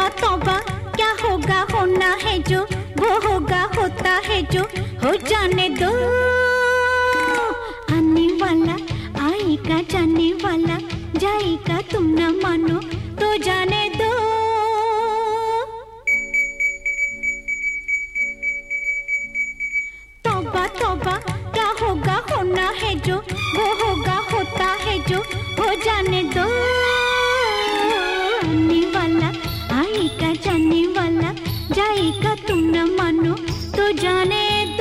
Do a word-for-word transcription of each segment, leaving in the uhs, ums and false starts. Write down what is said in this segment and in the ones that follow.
तौबा क्या होगा होना है जो, वो होगा होता है जो, हो जाने दो। आने वाला आएगा, जाने वाला जाएगा, तुम न मानो तो जाने दो। तौबा तौबा क्या होगा होना है जो, वो होगा होता है जो, हो जाने दो। आने वाला आएगा, जाने वाला जाएगा, तुम न मानो तो जाने दो।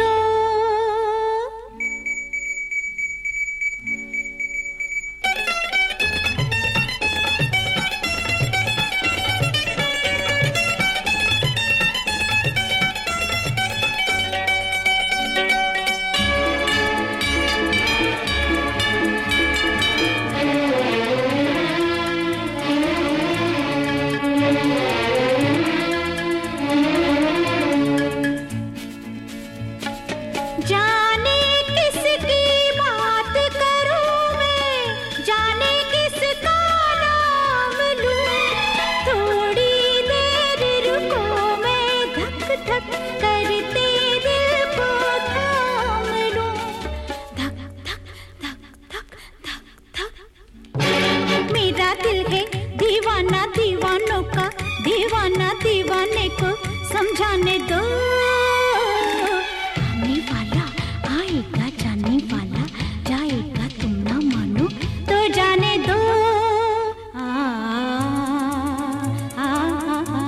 जाने किसकी बात करूं मैं, जाने किसका नाम लूं, थोड़ी देर रुको मैं धक धक करते दिल को थाम लूं। धक धक धक धक धक धक। मेरा दिल है दीवाना दीवानों का, दीवाना दीवाने को समझाने दो। आएगा, जाने वाला जाएगा, तुम ना मानो तो जाने दो। आ, आ, आ, आ,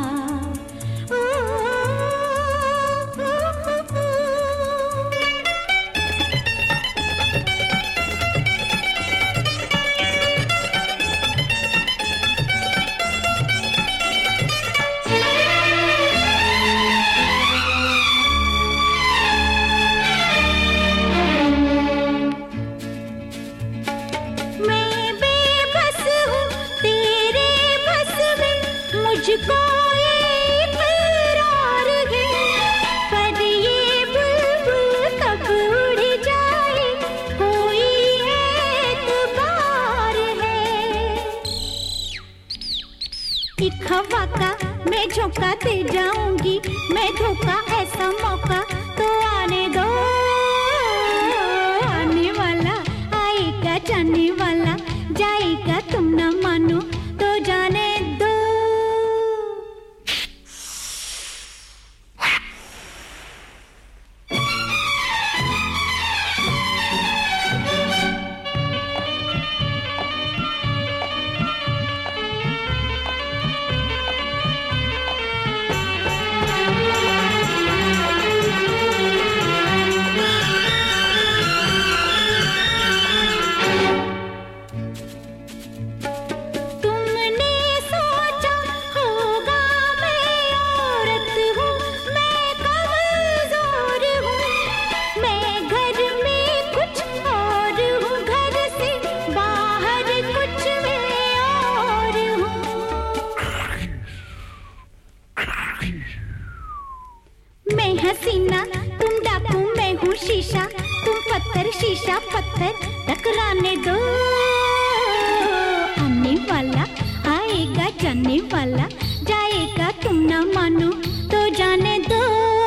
मुझको इकरार है, पर ये बुलबुल कब उड़ जाए, कोई एतबार है। एक हवा का मैं झोंका दे जाऊंगी, मैं धोखा ऐसा मौका तो आने दो। आने वाला आएगा, जाने वाला जाएगा, तुम न मानो तो जाने दो। मैं हसीना तुम डाकू, मैं हूँ शीशा, तुम पत्थर शीशा पत्थर, टकराने दो। आने वाला आएगा, जाने वाला जाएगा, तुम न मानो तो जाने दो।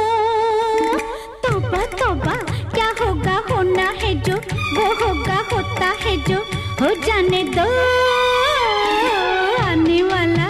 तौबा तौबा क्या होगा होना है जो, वो होगा होता है जो, हो जाने दो। आने वाला